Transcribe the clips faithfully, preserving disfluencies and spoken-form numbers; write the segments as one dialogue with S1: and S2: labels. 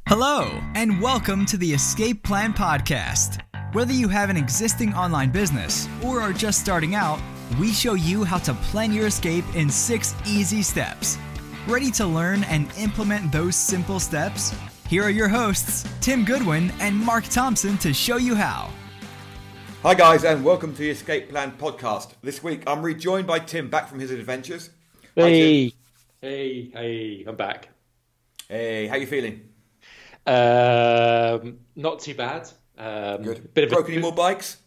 S1: Hello, and welcome to the Escape Plan Podcast. Whether you have an existing online business or are just starting out, we show you how to plan your escape in six easy steps. Ready to learn and implement those simple steps? Here are your hosts, Tim Goodwin and Mark Thompson, to show you how.
S2: Hi guys, and welcome to the Escape Plan Podcast. This week I'm rejoined by Tim, back from his adventures.
S3: Hey, Hi, hey, hey, I'm back.
S2: Hey, how you feeling?
S3: Um, not too bad. Um,
S2: Good.
S3: Bit of
S2: Broke
S3: a...
S2: any more bikes?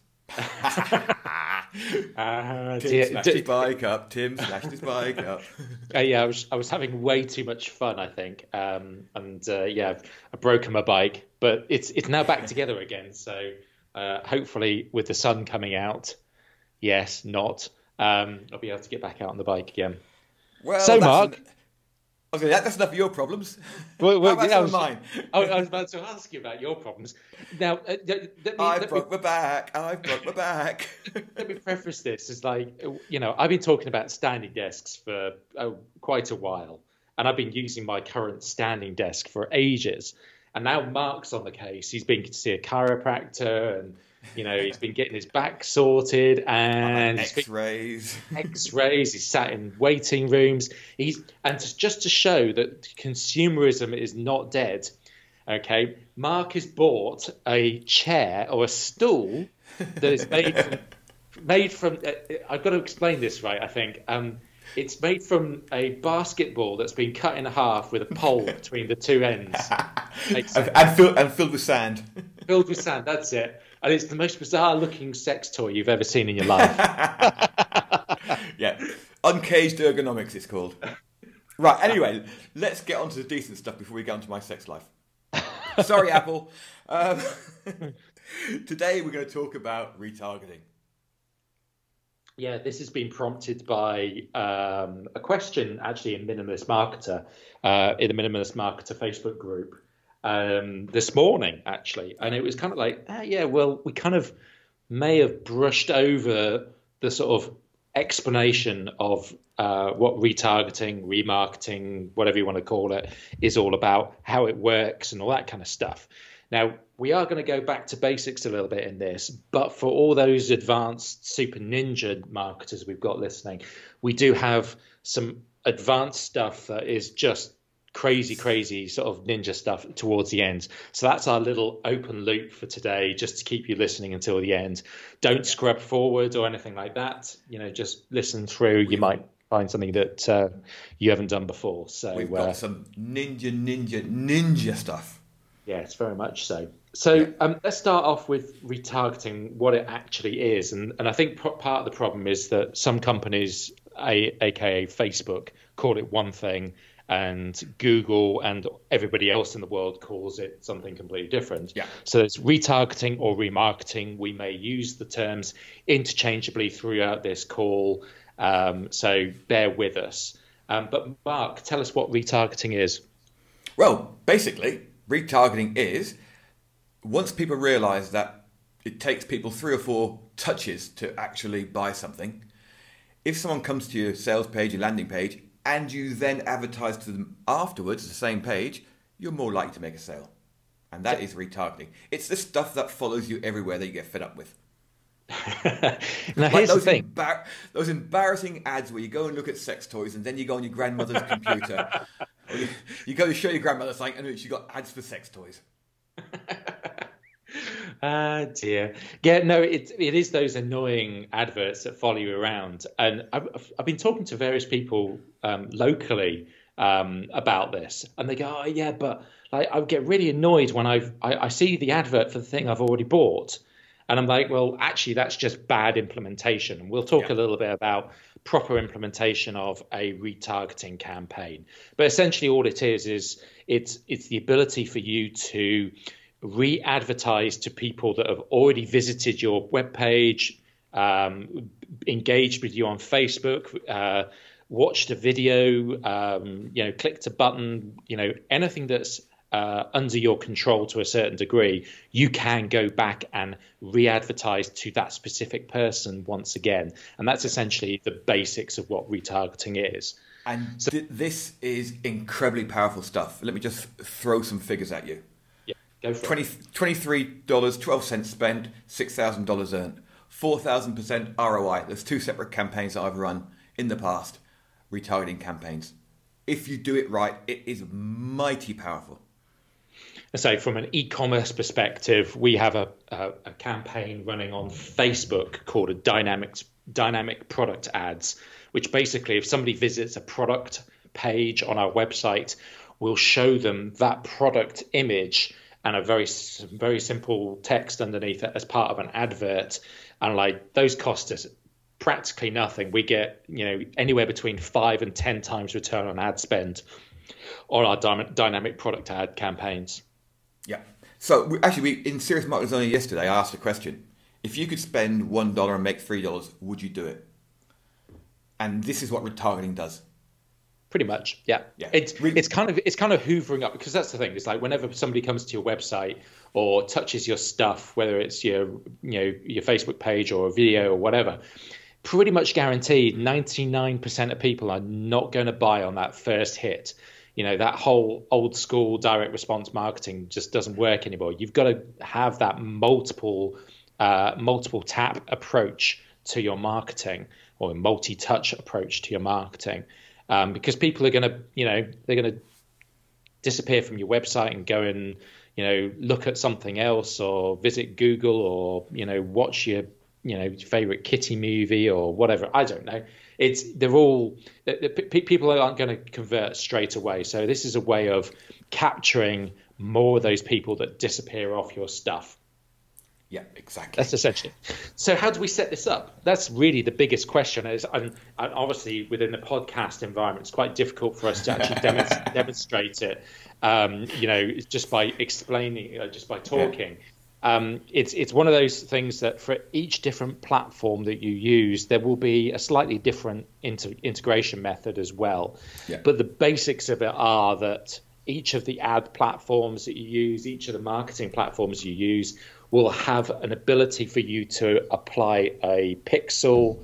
S3: uh,
S2: Tim
S3: dear,
S2: slashed
S3: d-
S2: his bike up. Tim slashed his bike up.
S3: uh, yeah, I was I was having way too much fun, I think, um, and uh, yeah, I've, I've broken my bike, but it's it's now back together again. So uh, hopefully, with the sun coming out, yes, not, um, I'll be able to get back out on the bike again.
S2: Well,
S3: so Mark.
S2: An... Okay, that, that's enough of your problems.
S3: Well, well,
S2: How about
S3: yeah,
S2: some
S3: I, was,
S2: of mine?
S3: I, I was about to ask you about your problems. Now, uh, let me,
S2: I
S3: let
S2: broke
S3: me,
S2: my back. I broke my back.
S3: let me preface this as like, you know, I've been talking about standing desks for oh, quite a while, and I've been using my current standing desk for ages. And now Mark's on the case. He's been to see a chiropractor, and you know, he's been getting his back sorted, and
S2: X-rays.
S3: X-rays. He's sat in waiting rooms. He's and to, just to show that consumerism is not dead. Okay, Mark has bought a chair or a stool that is made from, made from. Uh, I've got to explain this right. I think um, it's made from a basketball that's been cut in half with a pole between the two ends,
S2: and, and, filled, and filled with sand.
S3: Filled with sand. That's it. And it's the most bizarre-looking sex toy you've ever seen in your life.
S2: Yeah, uncaged ergonomics, it's called. Right. Anyway, let's get on to the decent stuff before we get on to my sex life. Sorry, Apple. Um, today we're going to talk about retargeting.
S3: Yeah, this has been prompted by um, a question actually in Minimalist Marketer, uh, in the Minimalist Marketer Facebook group. Um, this morning, actually, and it was kind of like, ah, yeah, well, we kind of may have brushed over the sort of explanation of uh, what retargeting, remarketing, whatever you want to call it, is all about, how it works, and all that kind of stuff. Now, we are going to go back to basics a little bit in this, but for all those advanced super ninja marketers we've got listening, we do have some advanced stuff that is just crazy, crazy sort of ninja stuff towards the end. So that's our little open loop for today, just to keep you listening until the end. Don't scrub forward or anything like that. You know, just listen through. You might find something that uh, you haven't done before. So
S2: we've got
S3: uh,
S2: some ninja, ninja, ninja stuff.
S3: Yes, very much so. So yeah. um, let's start off with retargeting, what it actually is. And, and I think p- part of the problem is that some companies, a, aka Facebook, call it one thing, and Google and everybody else in the world calls it something completely different.
S2: Yeah.
S3: So there's retargeting or remarketing. We may use the terms interchangeably throughout this call, um, so bear with us. Um, but Mark, tell us what retargeting is.
S2: Well, basically, retargeting is once people realise that it takes people three or four touches to actually buy something, if someone comes to your sales page, your landing page, and you then advertise to them afterwards, the same page, you're more likely to make a sale. And that is retargeting. It's the stuff that follows you everywhere that you get fed up with.
S3: Now,
S2: like
S3: here's
S2: those
S3: the thing.
S2: Embar- those embarrassing ads where you go and look at sex toys and then you go on your grandmother's computer. Or you, you go to show your grandmother something and she's got ads for sex toys.
S3: Ah, dear. Yeah, no, it it is those annoying adverts that follow you around. And I've, I've been talking to various people um, locally um, about this. And they go, oh, yeah, but like, I get really annoyed when I've, I, I see the advert for the thing I've already bought. And I'm like, well, actually, that's just bad implementation. And we'll talk
S2: Yeah.
S3: a little bit about proper implementation of a retargeting campaign. But essentially all it is, is it's it's the ability for you to re-advertise to people that have already visited your webpage, um, engaged with you on Facebook, uh, watched a video, um, you know, clicked a button, you know, anything that's uh, under your control to a certain degree, you can go back and re-advertise to that specific person once again. And that's essentially the basics of what retargeting is.
S2: And
S3: So,
S2: th- this is incredibly powerful stuff. Let me just throw some figures at you.
S3: yeah, go for
S2: twenty,
S3: it.
S2: twenty-three dollars, twelve cents spent, six thousand dollars earned. four thousand percent R O I. There's two separate campaigns that I've run in the past, retargeting campaigns. If you do it right, it is mighty powerful.
S3: So from an e-commerce perspective, we have a, a, a campaign running on Facebook called a dynamic dynamic product ads, which basically, if somebody visits a product page on our website, we'll show them that product image and a very very simple text underneath it as part of an advert. And like those cost us practically nothing. We get, you know, anywhere between five and ten times return on ad spend on our dy- dynamic product ad campaigns.
S2: Yeah. So we, actually, we in Serious Marketers Only yesterday, I asked a question: if you could spend one dollar and make three dollars, would you do it? And this is what retargeting does.
S3: Pretty much, yeah.
S2: Yeah.
S3: It's
S2: Re-
S3: it's kind of it's kind of hoovering up, because that's the thing. It's like whenever somebody comes to your website or touches your stuff, whether it's your you know your Facebook page or a video or whatever, pretty much guaranteed ninety-nine percent of people are not going to buy on that first hit. You know, that whole old school direct response marketing just doesn't work anymore. You've got to have that multiple uh, multiple tap approach to your marketing, or a multi-touch approach to your marketing. Um, because people are going to, you know, they're going to disappear from your website and go and, you know, look at something else, or visit Google, or, you know, watch your, you know, favorite kitty movie or whatever. I don't know. It's they're all people aren't going to convert straight away. So this is a way of capturing more of those people that disappear off your stuff.
S2: Yeah, exactly.
S3: That's essentially. So how do we set this up? That's really the biggest question. Is and, and obviously within the podcast environment, it's quite difficult for us to actually demonstrate, demonstrate it. Um, you know, just by explaining, uh, just by talking. Yeah. Um, it's it's one of those things that for each different platform that you use, there will be a slightly different inter- integration method as well.
S2: Yeah.
S3: But the basics of it are that each of the ad platforms that you use, each of the marketing platforms you use, will have an ability for you to apply a pixel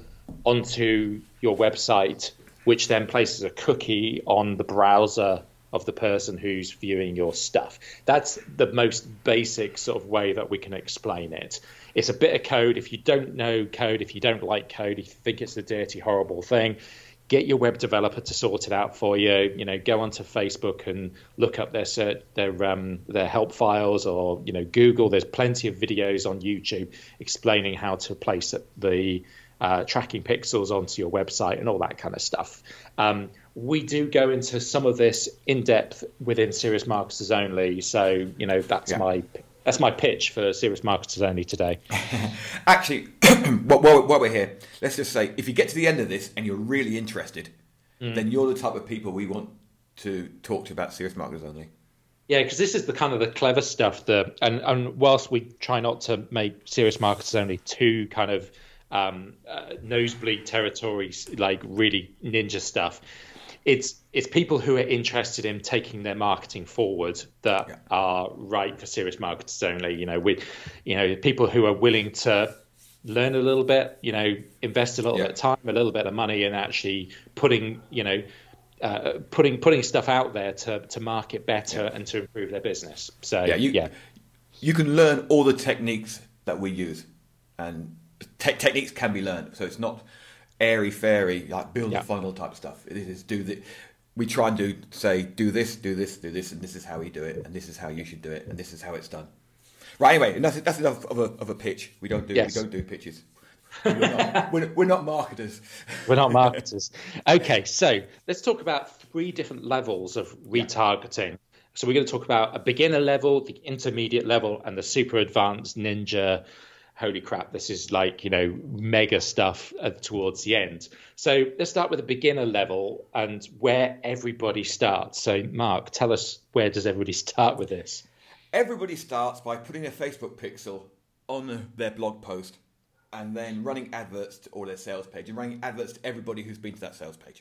S3: onto your website, which then places a cookie on the browser of the person who's viewing your stuff. That's the most basic sort of way that we can explain it. It's a bit of code. If you don't know code, if you don't like code, if you think it's a dirty, horrible thing, get your web developer to sort it out for you. You know, go onto Facebook and look up their cert, their um, their help files, or you know, Google. There's plenty of videos on YouTube explaining how to place the uh, tracking pixels onto your website and all that kind of stuff. Um, we do go into some of this in depth within Serious Marketers Only. So you know, that's yeah. my that's my pitch for Serious Marketers Only today.
S2: Actually, while, while we're here, let's just say, if you get to the end of this and you're really interested, mm. then you're the type of people we want to talk to about Serious Marketers Only.
S3: Yeah, because this is the kind of the clever stuff that, and, and whilst we try not to make Serious Marketers Only too kind of um, uh, nosebleed territory, like really ninja stuff, it's it's people who are interested in taking their marketing forward that yeah. are right for Serious Marketers Only. You know, with you know people who are willing to learn a little bit, you know, invest a little yeah. bit of time, a little bit of money, and actually putting you know uh, putting putting stuff out there to to market better yeah. and to improve their business. So
S2: yeah, you,
S3: yeah,
S2: you can learn all the techniques that we use, and te- techniques can be learned. So it's not airy fairy like build yeah. a funnel type stuff. It is do the we try and do say do this, do this, do this, and this is how we do it, and this is how you should do it, and this is how it's done. Right. Anyway, that's that's enough of a of a pitch. We don't do yes. we don't do pitches. We're not, we're, we're not marketers.
S3: We're not marketers. Okay, so let's talk about three different levels of retargeting. Yeah. So we're going to talk about a beginner level, the intermediate level, and the super advanced ninja. Holy crap, this is like, you know, mega stuff uh, towards the end. So let's start with the beginner level and where everybody starts. So Mark, tell us, where does everybody start with this?
S2: Everybody starts by putting a Facebook pixel on their blog post and then running adverts to, or their sales page, and running adverts to everybody who's been to that sales page.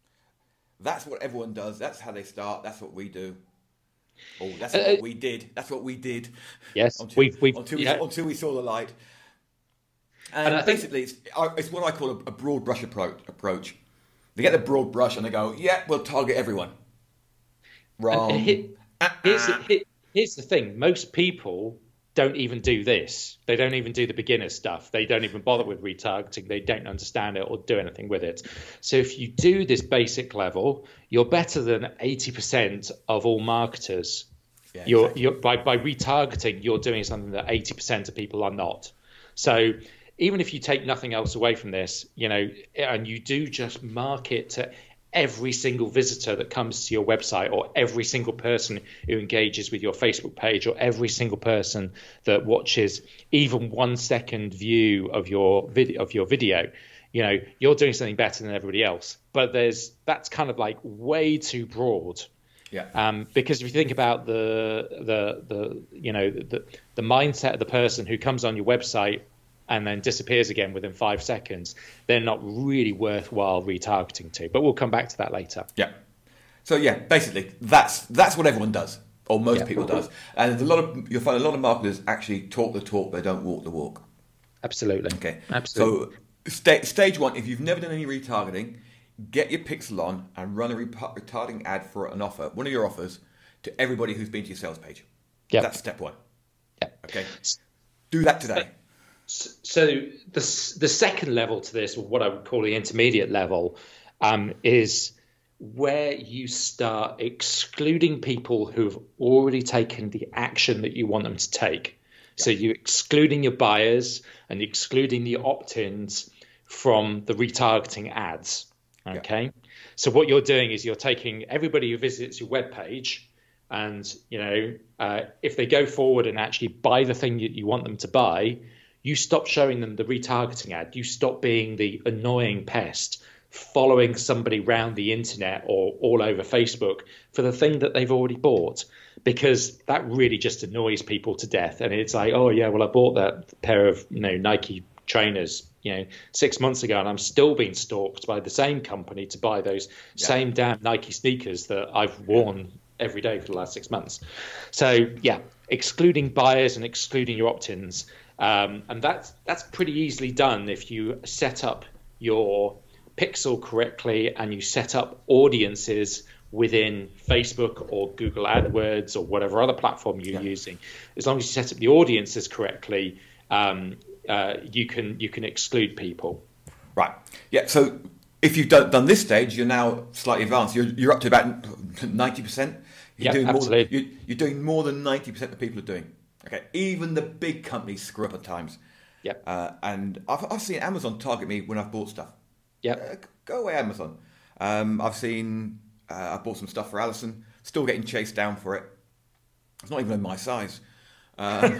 S2: That's what everyone does. That's how they start. That's what we do. Oh, that's uh, what we did. That's what we did.
S3: Yes,
S2: until,
S3: we've, we've,
S2: until, we,
S3: yeah.
S2: until we saw the light. And,
S3: and I
S2: basically,
S3: think...
S2: it's, it's what I call a, a broad brush approach. approach. They get the broad brush and they go, yeah, we'll target everyone. Wrong.
S3: And he, here's, the, here's the thing. Most people don't even do this. They don't even do the beginner stuff. They don't even bother with retargeting. They don't understand it or do anything with it. So if you do this basic level, you're better than eighty percent of all marketers. Yeah, you're, exactly. you're by, by retargeting, you're doing something that eighty percent of people are not. So even if you take nothing else away from this, you know, and you do just market to every single visitor that comes to your website, or every single person who engages with your Facebook page, or every single person that watches even one second view of your video of your video, you know, you're doing something better than everybody else. But there's that's kind of like way too broad.
S2: Yeah.
S3: Um, because if you think about the the the you know the the mindset of the person who comes on your website and then disappears again within five seconds, they're not really worthwhile retargeting to. But we'll come back to that later.
S2: Yeah. So yeah, basically that's that's what everyone does, or most yeah. people does. And there's a lot of you'll find a lot of marketers actually talk the talk, they don't walk the walk.
S3: Absolutely.
S2: Okay.
S3: Absolutely.
S2: So sta- stage one, if you've never done any retargeting, get your pixel on and run a re- retargeting ad for an offer, one of your offers, to everybody who's been to your sales page.
S3: Yeah.
S2: That's step one.
S3: Yeah.
S2: Okay. Do that today.
S3: So the the second level to this, or what I would call the intermediate level, um, is where you start excluding people who've already taken the action that you want them to take. Yeah. So you're excluding your buyers and excluding the opt-ins from the retargeting ads. Okay. Yeah. So what you're doing is you're taking everybody who visits your webpage, and you know uh, if they go forward and actually buy the thing that you want them to buy, you stop showing them the retargeting ad. You stop being the annoying pest following somebody around the internet or all over Facebook for the thing that they've already bought, because that really just annoys people to death. And it's like, oh yeah, well I bought that pair of you know Nike trainers you know six months ago, and I'm still being stalked by the same company to buy those yeah. same damn Nike sneakers that I've worn every day for the last six months. So yeah, excluding buyers and excluding your opt-ins. Um, and that's that's pretty easily done if you set up your pixel correctly and you set up audiences within Facebook or Google AdWords or whatever other platform you're yeah. using. As long as you set up the audiences correctly, um, uh, you can you can exclude people.
S2: Right. Yeah. So if you've done, done this stage, you're now slightly advanced. You're you're up to about ninety percent. You're
S3: Yeah,
S2: doing
S3: absolutely.
S2: More than, you're, you're doing more than ninety percent of people are doing. Okay, even the big companies screw up at times.
S3: Yep.
S2: Uh, and I've, I've seen Amazon target me when I've bought stuff.
S3: Yep.
S2: Uh, go away, Amazon. Um, I've seen, uh, I bought some stuff for Alison, still getting chased down for it. It's not even in my size. Um,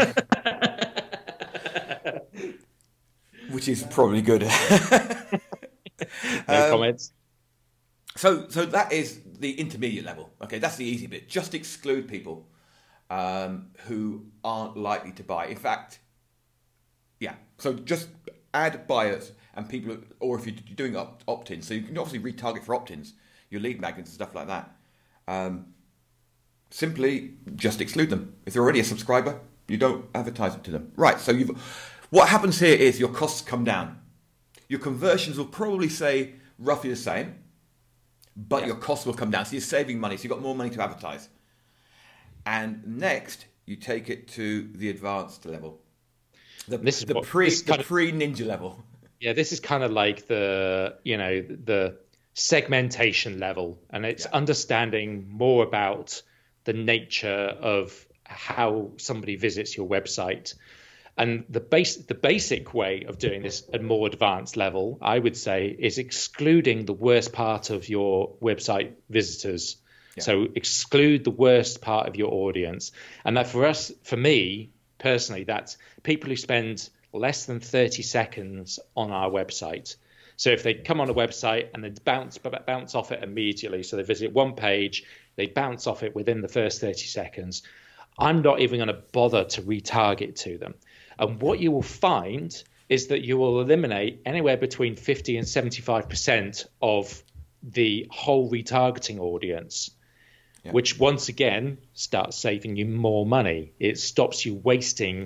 S2: which is probably good.
S3: No um, comments.
S2: So, so that is the intermediate level. Okay, that's the easy bit. Just exclude people. Um, who aren't likely to buy. In fact, yeah. So just add buyers and people, or if you're doing opt- opt-ins, so you can obviously retarget for opt-ins, your lead magnets and stuff like that. Um, simply just exclude them. If they're already a subscriber, you don't advertise it to them. Right. So you've, what happens here is your costs come down. Your conversions will probably say roughly the same, but yeah. your costs will come down. So you're saving money. So you've got more money to advertise. And next, you take it to the advanced level, the,
S3: this is
S2: the
S3: what,
S2: pre
S3: this
S2: the
S3: of,
S2: pre ninja level.
S3: Yeah, this is kind of like the you know the segmentation level, and it's yeah. understanding more about the nature of how somebody visits your website. And the base the basic way of doing this at more advanced level, I would say, is excluding the worst part of your website visitors. Yeah. So exclude the worst part of your audience. And that for us, for me personally, that's people who spend less than thirty seconds on our website. So if they come on a website and they bounce bounce off it immediately, so they visit one page, they bounce off it within the first thirty seconds, I'm not even going to bother to retarget to them. And what you will find is that you will eliminate anywhere between fifty and seventy-five percent of the whole retargeting audience. Yeah. Which once again starts saving you more money. It stops you wasting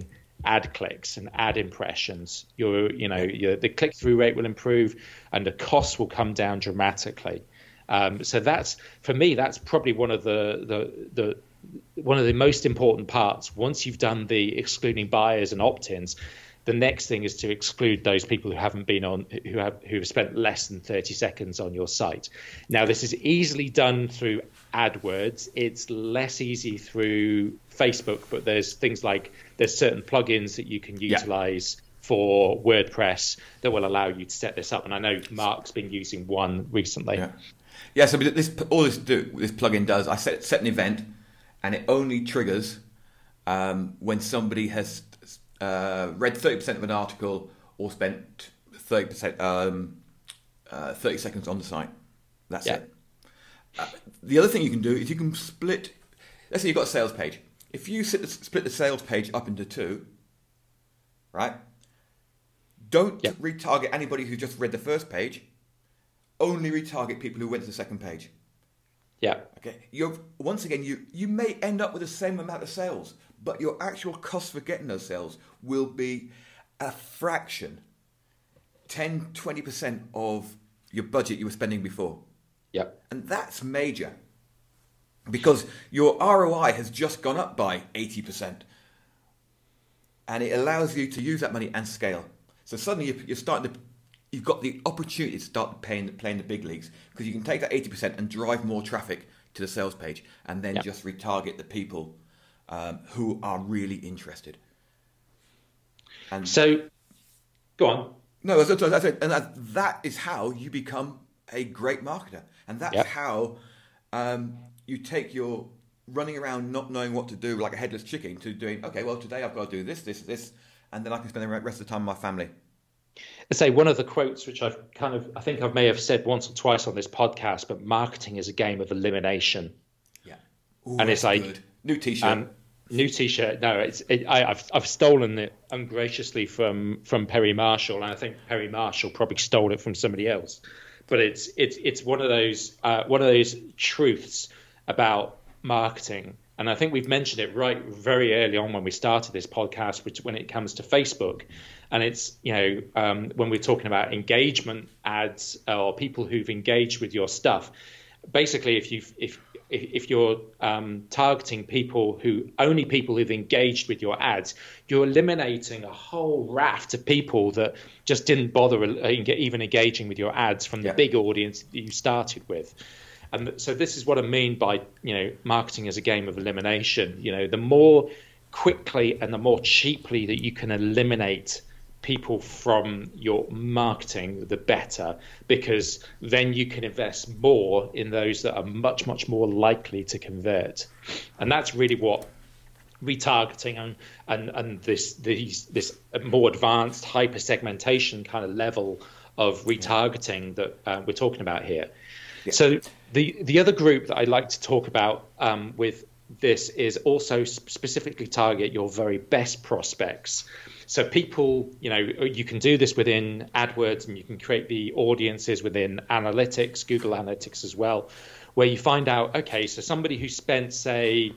S3: ad clicks and ad impressions, your you know your, the click through rate will improve, and the costs will come down dramatically. Um, so that's, for me, that's probably one of the, the the one of the most important parts. Once you've done the excluding buyers and opt-ins, the next thing is to exclude those people who haven't been on, who have who have spent less than thirty seconds on your site. Now, this is easily done through AdWords. It's less easy through Facebook, but there's things like there's certain plugins that you can utilize. Yeah. For WordPress that will allow you to set this up, and I know Mark's been using one recently.
S2: Yeah. Yeah, so this all this do this plugin does, I set set an event, and it only triggers um, when somebody has uh, read thirty percent of an article or spent thirty percent, um, uh, thirty seconds on the site. That's yeah. it. Uh, the other thing you can do is you can split. Let's say you've got a sales page. If you sit, split the sales page up into two, right? Don't yeah. retarget anybody who just read the first page. Only retarget people who went to the second page.
S3: Yeah.
S2: Okay. You're once again you you may end up with the same amount of sales, but your actual cost for getting those sales will be a fraction, ten, twenty percent of your budget you were spending before.
S3: Yeah.
S2: And that's major. Because your R O I has just gone up by eighty percent. And it allows you to use that money and scale. So suddenly you're starting to You've got the opportunity to start playing, playing the big leagues, because you can take that eighty percent and drive more traffic to the sales page, and then yep. just retarget the people um, who are really interested.
S3: And so, go on.
S2: No, that's, that's it. And that, that is how you become a great marketer, and that's yep. how um, you take your running around not knowing what to do like a headless chicken to doing, okay, well, today I've got to do this, this, this, and then I can spend the rest of the time with my family.
S3: I say one of the quotes, which I've kind of, I think I may have said once or twice on this podcast, but marketing is a game of elimination.
S2: Yeah. Ooh,
S3: and it's like
S2: good. New T-shirt. Um,
S3: new T-shirt. No, it's it, I, I've I've stolen it ungraciously from from Perry Marshall, and I think Perry Marshall probably stole it from somebody else. But it's it's it's one of those uh, one of those truths about marketing. And I think we've mentioned it right very early on when we started this podcast, which when it comes to Facebook. And it's, you know, um, when we're talking about engagement ads or people who've engaged with your stuff, basically, if you've, if if you're um, targeting people who only people who've engaged with your ads, you're eliminating a whole raft of people that just didn't bother even engaging with your ads from the yeah. big audience that you started with. And so this is what I mean by, you know, marketing as a game of elimination. You know, the more quickly and the more cheaply that you can eliminate people from your marketing, the better, because then you can invest more in those that are much, much more likely to convert. And that's really what retargeting and and, and this these this more advanced hyper segmentation kind of level of retargeting that uh, we're talking about here. Yeah. So the the other group that I'd like to talk about um, with this is also specifically target your very best prospects. So people, you know, you can do this within AdWords, and you can create the audiences within Analytics, Google Analytics as well, where you find out, okay, so somebody who spent, say,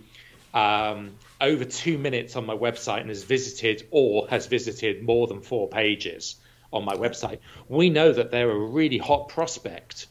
S3: um, over two minutes on my website and has visited or has visited more than four pages on my website, we know that they're a really hot prospect.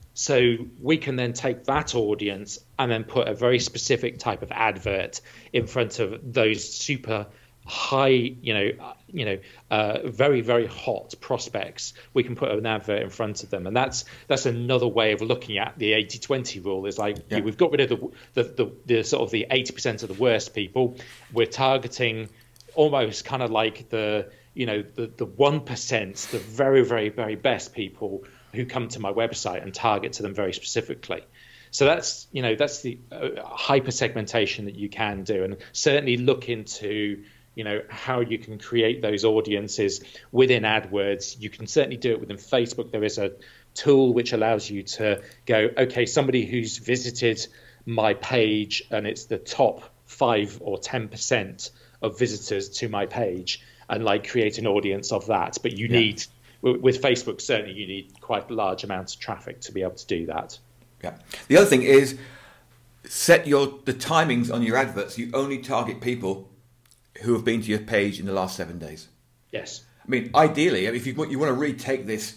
S3: So we can then take that audience and then put a very specific type of advert in front of those super high, you know, uh, you know, uh, very, very hot prospects. We can put an advert in front of them. And that's that's another way of looking at the eighty twenty rule. Is like, yeah. we've got rid of the, the, the, the sort of the eighty percent of the worst people. We're targeting almost kind of like the, you know, the, the one percent, the very, very, very best people who come to my website, and target to them very specifically. So that's, you know, that's the uh, hyper segmentation that you can do, and certainly look into, you know, how you can create those audiences within AdWords. You can certainly do it within Facebook. There is a tool which allows you to go, okay, somebody who's visited my page and it's the top five or ten percent of visitors to my page, and like create an audience of that. But you yeah. need, with Facebook, certainly you need quite large amounts of traffic to be able to do that.
S2: Yeah. The other thing is set your the timings on your adverts. You only target people who have been to your page in the last seven days.
S3: Yes.
S2: I mean, ideally, if you want, you want to really take this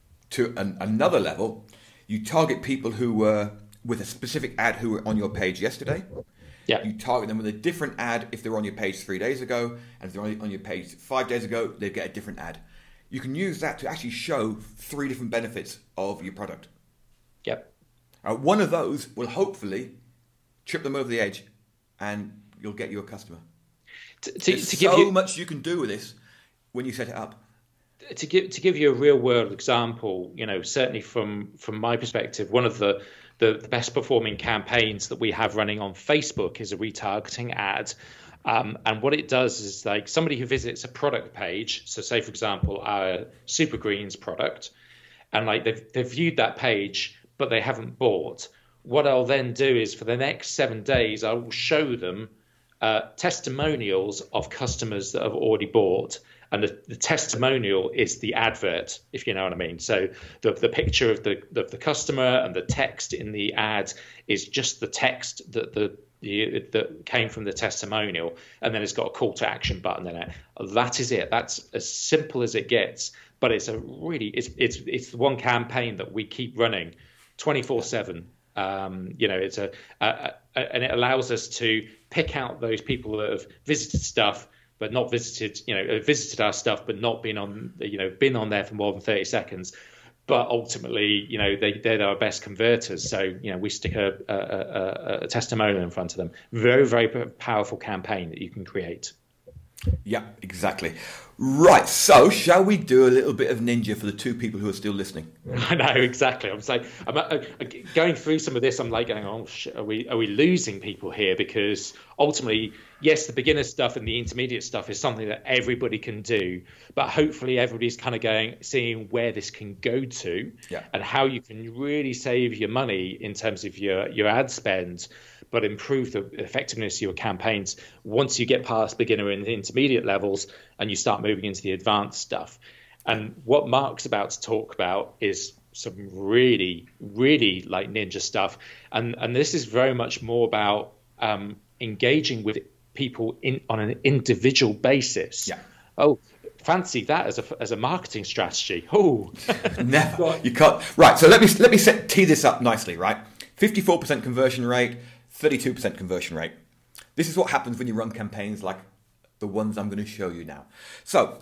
S2: to an, another level, you target people who were with a specific ad who were on your page yesterday.
S3: Yeah.
S2: You target them with a different ad if they were on your page three days ago, and if they're on your page five days ago, they get a different ad. You can use that to actually show three different benefits of your product.
S3: Yep.
S2: Uh, one of those will hopefully trip them over the edge, and you'll get you a customer.
S3: To, to,
S2: There's
S3: to
S2: so
S3: give you,
S2: much you can do with this when you set it up.
S3: To give to give you a real world example, you know, certainly from from my perspective, one of the the, the best performing campaigns that we have running on Facebook is a retargeting ad. Um, and what it does is, like, somebody who visits a product page, so say, for example, our Super Greens product, and like they've, they've viewed that page, but they haven't bought. What I'll then do is for the next seven days, I will show them uh, testimonials of customers that have already bought. And the, the testimonial is the advert, if you know what I mean. So the the picture of the of the customer and the text in the ad is just the text that the, the that came from the testimonial, and then it's got a call to action button in it. That is it. That's as simple as it gets. But it's a really it's it's it's the one campaign that we keep running twenty-four seven. Um, you know, it's a, a, a and it allows us to pick out those people that have visited stuff, but not visited, you know, visited our stuff, but not been on, you know, been on there for more than thirty seconds. But ultimately, you know, they, they're our best converters. So, you know, we stick a, a, a, a testimonial in front of them. Very, very powerful campaign that you can create.
S2: Yeah, exactly. Right. So, shall we do a little bit of ninja for the two people who are still listening?
S3: I know, exactly. I'm like, I'm uh, going through some of this. I'm like going, oh, shit, are we are we losing people here? Because ultimately, yes, the beginner stuff and the intermediate stuff is something that everybody can do, but hopefully everybody's kind of going, seeing where this can go to,
S2: yeah,
S3: and how you can really save your money in terms of your your ad spend, but improve the effectiveness of your campaigns once you get past beginner and intermediate levels and you start moving into the advanced stuff. And what Mark's about to talk about is some really, really like ninja stuff. And and this is very much more about um, engaging with people in on an individual basis.
S2: Yeah.
S3: Oh, fancy that as a as a marketing strategy. Oh,
S2: never. You can't. Right. So let me let me set, tee this up nicely. Right. fifty-four percent conversion rate, thirty-two percent conversion rate. This is what happens when you run campaigns like the ones I'm going to show you now. So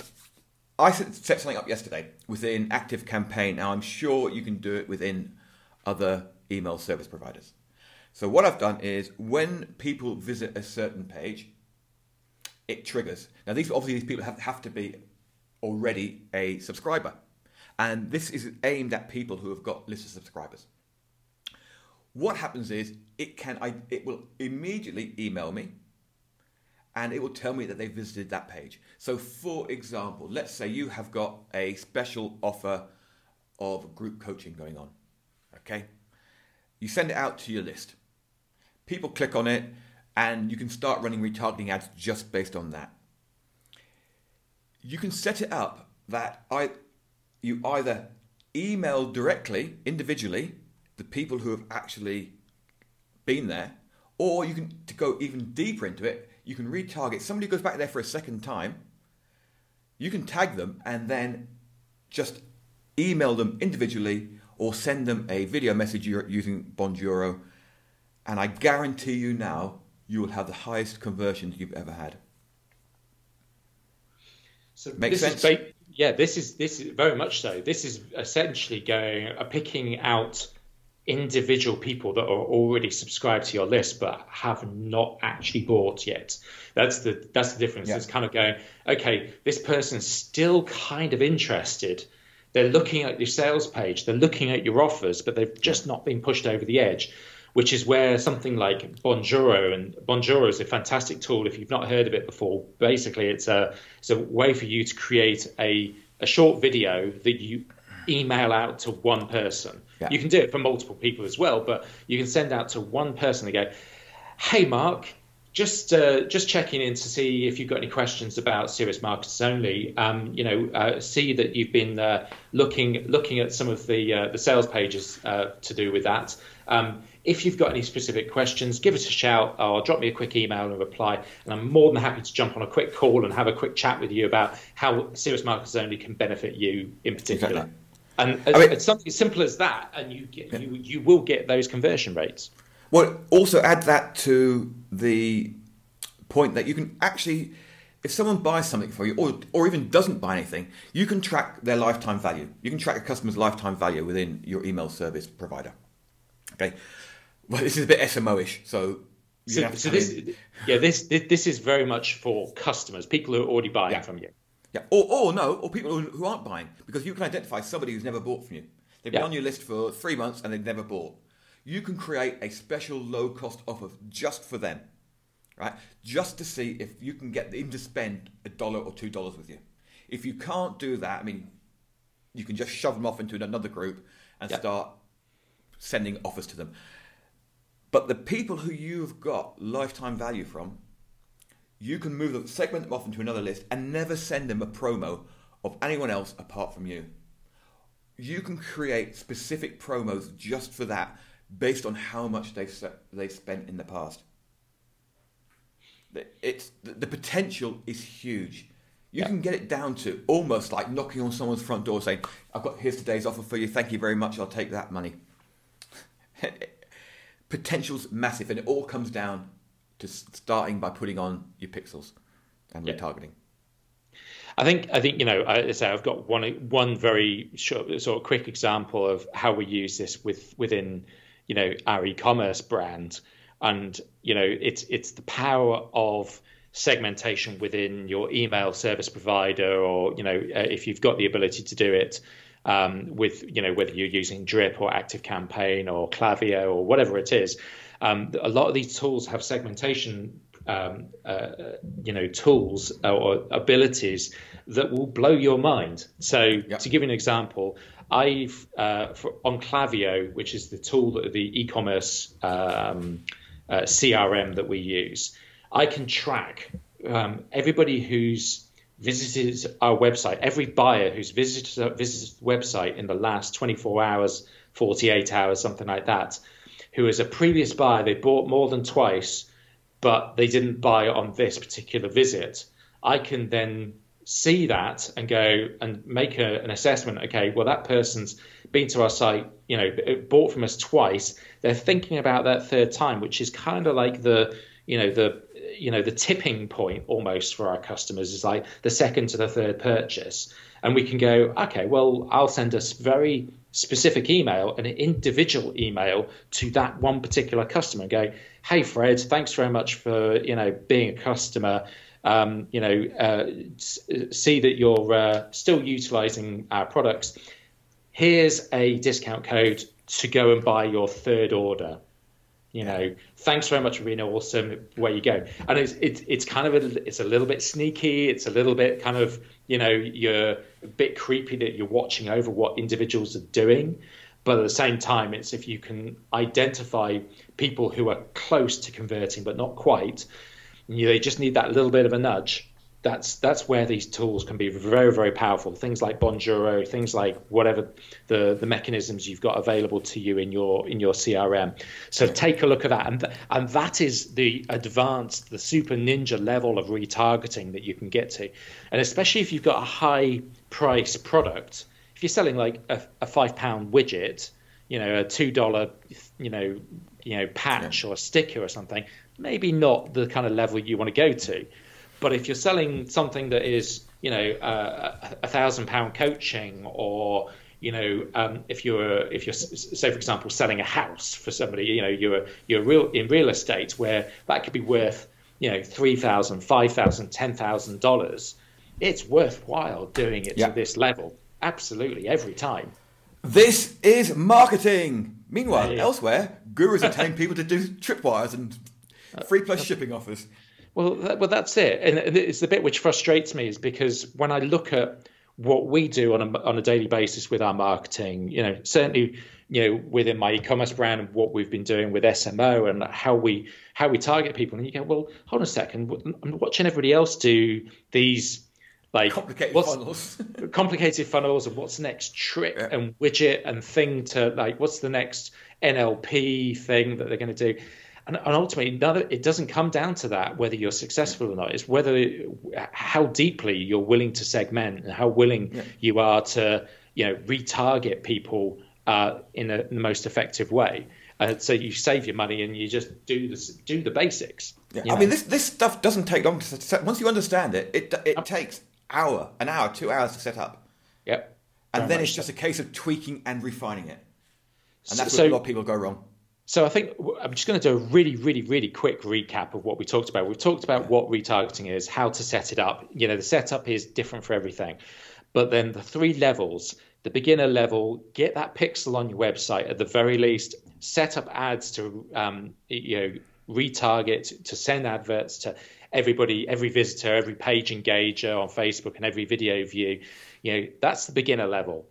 S2: I set, set something up yesterday within ActiveCampaign. Now I'm sure you can do it within other email service providers. So what I've done is when people visit a certain page, it triggers. Now these obviously these people have, have to be already a subscriber. And this is aimed at people who have got lists of subscribers. What happens is it can I, it will immediately email me, and it will tell me that they visited that page. So for example, let's say you have got a special offer of group coaching going on. Okay? You send it out to your list. People click on it, and you can start running retargeting ads just based on that. You can set it up that I you either email directly, individually, the people who have actually been there, or you can, to go even deeper into it, you can retarget. Somebody goes back there for a second time, you can tag them and then just email them individually or send them a video message using Bonjoro, and I guarantee you now you will have the highest conversions you've ever had.
S3: So
S2: Makes
S3: this
S2: sense?
S3: Is ba- yeah, this is this is very much so. This is essentially going uh, picking out individual people that are already subscribed to your list but have not actually bought yet. That's the that's the difference.
S2: Yeah.
S3: It's kind of going, okay, this person's still kind of interested. They're looking at your sales page, they're looking at your offers, but they've just not been pushed over the edge, which is where something like Bonjoro, and Bonjoro is a fantastic tool if you've not heard of it before. Basically, it's a it's a way for you to create a, a short video that you email out to one person.
S2: Yeah.
S3: You can do it for multiple people as well, but you can send out to one person and go, hey, Mark, just uh, just checking in to see if you've got any questions about Serious Marketers Only. Um, you know, uh, see that you've been uh, looking looking at some of the uh, the sales pages uh, to do with that. Um, If you've got any specific questions, give us a shout or drop me a quick email and reply. And I'm more than happy to jump on a quick call and have a quick chat with you about how Serious Marketers Only can benefit you in particular.
S2: Exactly.
S3: And
S2: I mean,
S3: it's something as simple as that, and you get, you you will get those conversion rates.
S2: Well, also add that to the point that you can actually, if someone buys something for you, or or even doesn't buy anything, you can track their lifetime value. You can track a customer's lifetime value within your email service provider. Okay, well, this is a bit S M O-ish, so.
S3: So,
S2: have to
S3: so this, in. yeah, this this is very much for customers, people who are already buying
S2: yeah.
S3: from you.
S2: Yeah, or, or no, or people who, who aren't buying, because you can identify somebody who's never bought from you. They've been
S3: yeah.
S2: on your list for three months and they've never bought. You can create a special low-cost offer just for them, right? Just to see if you can get them to spend a dollar or two dollars with you. If you can't do that, I mean, you can just shove them off into another group and
S3: yeah.
S2: start sending offers to them. But the people who you've got lifetime value from, you can move them, segment them off into another list and never send them a promo of anyone else apart from you. You can create specific promos just for that based on how much they've, they've spent in the past. It's, the potential is huge. You yeah. can get it down to almost like knocking on someone's front door saying, I've got, here's today's offer for you. Thank you very much. I'll take that money. Potential's massive, and it all comes down to starting by putting on your pixels and
S3: yeah.
S2: retargeting.
S3: I think I think you know I say I've got one one very short, sort of quick example of how we use this with within you know our e-commerce brand, and you know it's it's the power of segmentation within your email service provider, or you know if you've got the ability to do it. Um, with you know whether you're using Drip or ActiveCampaign or Klaviyo or whatever it is, um, a lot of these tools have segmentation um, uh, you know tools or abilities that will blow your mind. So yep. to give you an example, I've uh, for, on Klaviyo, which is the tool that the e-commerce um, uh, C R M that we use, I can track um, everybody who's visited our website, every buyer who's visited, visited the website in the last twenty-four hours, forty-eight hours, something like that, who is a previous buyer, they bought more than twice, but they didn't buy on this particular visit. I can then see that and go and make a, an assessment. Okay, well, that person's been to our site, you know, bought from us twice. They're thinking about that third time, which is kind of like the, you know, the, you know, the tipping point almost for our customers is like the second to the third purchase. And we can go, okay, well, I'll send a very specific email, an individual email to that one particular customer and go, hey, Fred, thanks very much for, you know, being a customer. Um, you know, uh, see that you're uh, still utilizing our products. Here's a discount code to go and buy your third order. You know, thanks very much for being awesome. Where you go, and it's it's it's kind of a, it's a little bit sneaky. It's a little bit kind of you know you're a bit creepy that you're watching over what individuals are doing, but at the same time, it's if you can identify people who are close to converting but not quite, you know, they just need that little bit of a nudge. That's that's where these tools can be very, very powerful. Things like Bonjoro, things like whatever the, the mechanisms you've got available to you in your in your C R M. So take a look at that, and th- and that is the advanced, the super ninja level of retargeting that you can get to, and especially if you've got a high price product. If you're selling like a, a five pound widget, you know, a two dollar, you know, you know, patch yeah. or a sticker or something, maybe not the kind of level you want to go to. But if you're selling something that is, you know, uh, a thousand pound coaching, or you know, um, if you're if you're say for example selling a house for somebody, you know, you're you're real in real estate where that could be worth, you know, three thousand, five thousand, ten thousand dollars. It's worthwhile doing it yeah. to this level. Absolutely, every time.
S2: This is marketing. Meanwhile, yeah. elsewhere, gurus are telling people to do tripwires and free plus shipping offers.
S3: Well, that, well, that's it, and it's the bit which frustrates me is because when I look at what we do on a on a daily basis with our marketing, you know, certainly, you know, within my e-commerce brand and what we've been doing with S M O and how we how we target people, and you go, well, hold on a second, I'm watching everybody else do these Like
S2: complicated
S3: what's,
S2: funnels,
S3: complicated funnels, and what's the next trick
S2: yeah.
S3: and widget and thing to like, what's the next N L P thing that they're going to do. And, and ultimately, another, it doesn't come down to that, whether you're successful or not. It's whether how deeply you're willing to segment and how willing yeah. you are to, you know, retarget people uh, in, a, in the most effective way. Uh, so you save your money and you just do the do the basics.
S2: Yeah.
S3: You know?
S2: I mean, this this stuff doesn't take long to set. Once you understand it, it it um, takes hour, an hour, two hours to set up.
S3: Yep.
S2: And
S3: Very
S2: then it's
S3: so.
S2: just a case of tweaking and refining it. And that's
S3: so,
S2: where a lot of people go wrong.
S3: So I think I'm just going to do a really, really, really quick recap of what we talked about. We've talked about yeah. what retargeting is, how to set it up. You know, the setup is different for everything. But then the three levels, the beginner level, get that pixel on your website at the very least, set up ads to, um, you know, retarget, to send adverts to everybody, every visitor, every page engager on Facebook and every video view. You know, that's the beginner level.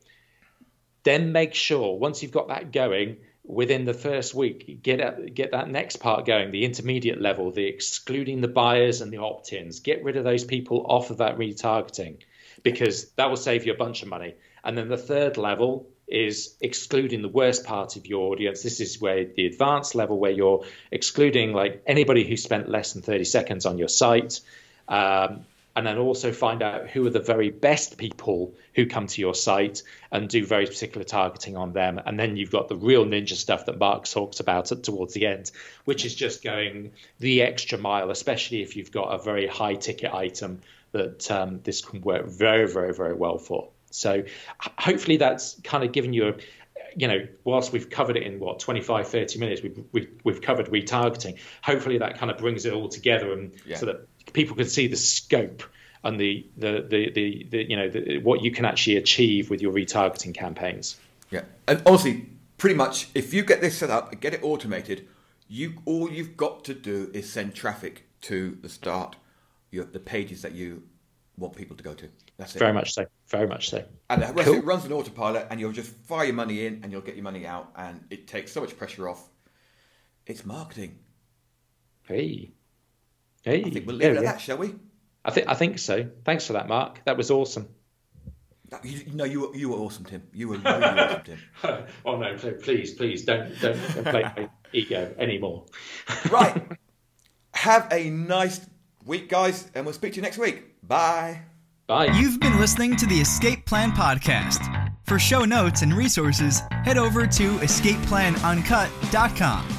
S3: Then make sure once you've got that going, within the first week, get at, get that next part going, the intermediate level, the excluding the buyers and the opt-ins. Get rid of those people off of that retargeting, because that will save you a bunch of money. And then the third level is excluding the worst part of your audience. This is where the advanced level, where you're excluding like anybody who spent less than thirty seconds on your site. Um, and then also find out who are the very best people who come to your site and do very particular targeting on them. And then you've got the real ninja stuff that Mark talks about at, towards the end, which is just going the extra mile, especially if you've got a very high ticket item that um, this can work very, very, very well for. So hopefully that's kind of given you a, you know, whilst we've covered it in what, twenty-five, thirty minutes, we've, we've, we've covered retargeting. Hopefully that kind of brings it all together, and yeah. so that people can see the scope and the, the, the, the, the you know, the, what you can actually achieve with your retargeting campaigns.
S2: Yeah. And honestly, pretty much if you get this set up and get it automated, you, all you've got to do is send traffic to the start, your, the pages that you want people to go to. That's it.
S3: Very much so. Very much so.
S2: And the rest
S3: cool.
S2: of it runs on autopilot, and you'll just fire your money in and you'll get your money out, and it takes so much pressure off. It's marketing.
S3: Hey. Hey.
S2: I think we'll leave
S3: yeah,
S2: it at
S3: yeah.
S2: that, shall we?
S3: I think I think so. Thanks for that, Mark. That was awesome.
S2: You, no, you were you were awesome, Tim. You were really awesome, Tim.
S3: Oh no! So please, please don't don't, don't play my ego anymore.
S2: Right. Have a nice week, guys, and we'll speak to you next week. Bye.
S3: Bye.
S1: You've been listening to the Escape Plan Podcast. For show notes and resources, head over to escape plan uncut dot com.